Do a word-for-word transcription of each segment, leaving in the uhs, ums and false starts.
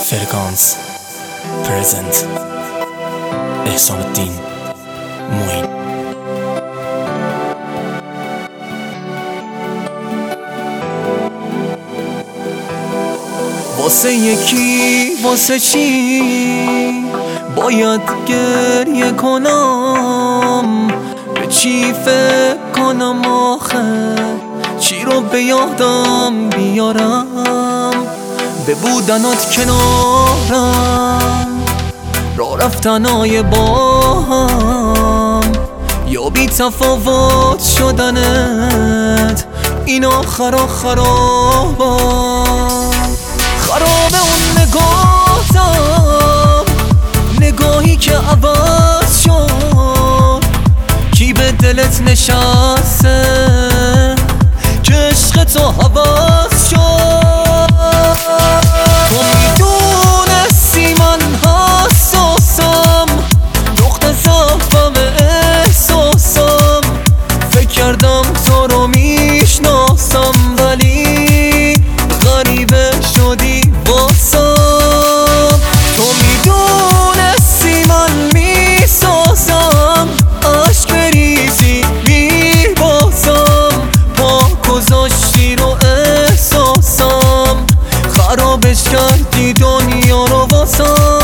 فرکانس پرزنت احسان الدین معین. واسه یکی واسه چی باید گریه کنم؟ به چی فکر کنم آخه؟ چی رو به یادم بیارم؟ به بودنات کنارم، را رفتنای با هم، یا بی تفاوت شدنت این آخر خرابم. خراب اون نگاهتم، نگاهی که عوض شد. کی به دلت نشسته که عشق تو حوض شد؟ تو میدونستی من حساسم، نقطه ضعفم احساسم. فکر کردم تو رو میشناسم ولی غریبه شدی واسم. تو میدونستی من میسازم، عشق بریزی میبازم. پا گذاشتی رو احساسم، خرابش کردی دنیا رو واسم.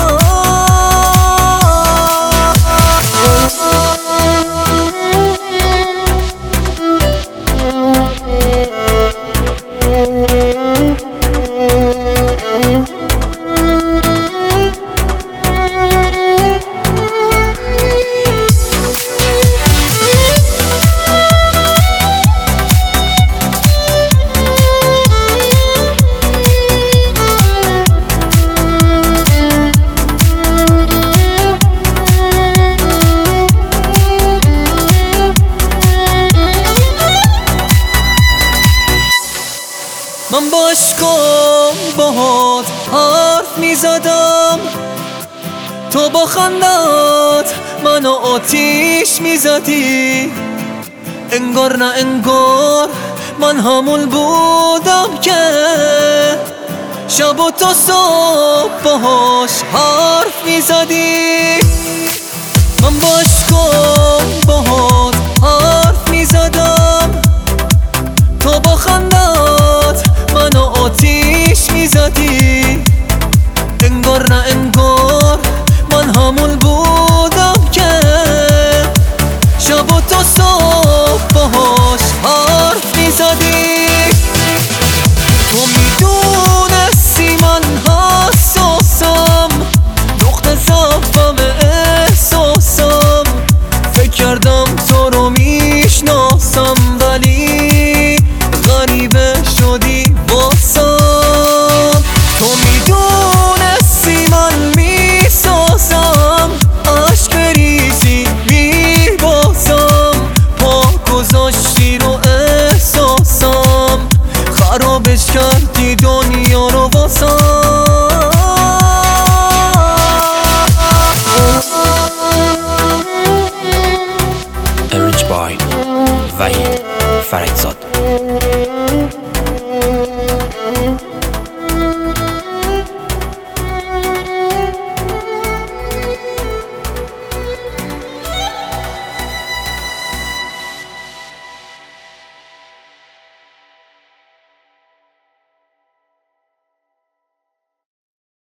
من با عشقم باهات حرف میزدم، تو با خندت منو آتیش میزدی. انگار نه انگار من همون بودم که شب و تا صبح باهاش حرف میزدی. من با عشقم باهات حرف میزدم، تو با خندت منو آتیش میزدی. انگار نه انگار من همون بودم که شب و تا صبح باهاش حرف میزدی. تو میدونستی من حساسم، نقطه ضعفم احساسم. فکر کردم تو رو میشناسم ولی غریبه شدی واسم. تو میدونستی من میسازم، عشق بریزی میبازم. پا گذاشتی رو احساسم، خرابش کردی دنیا رو واسم.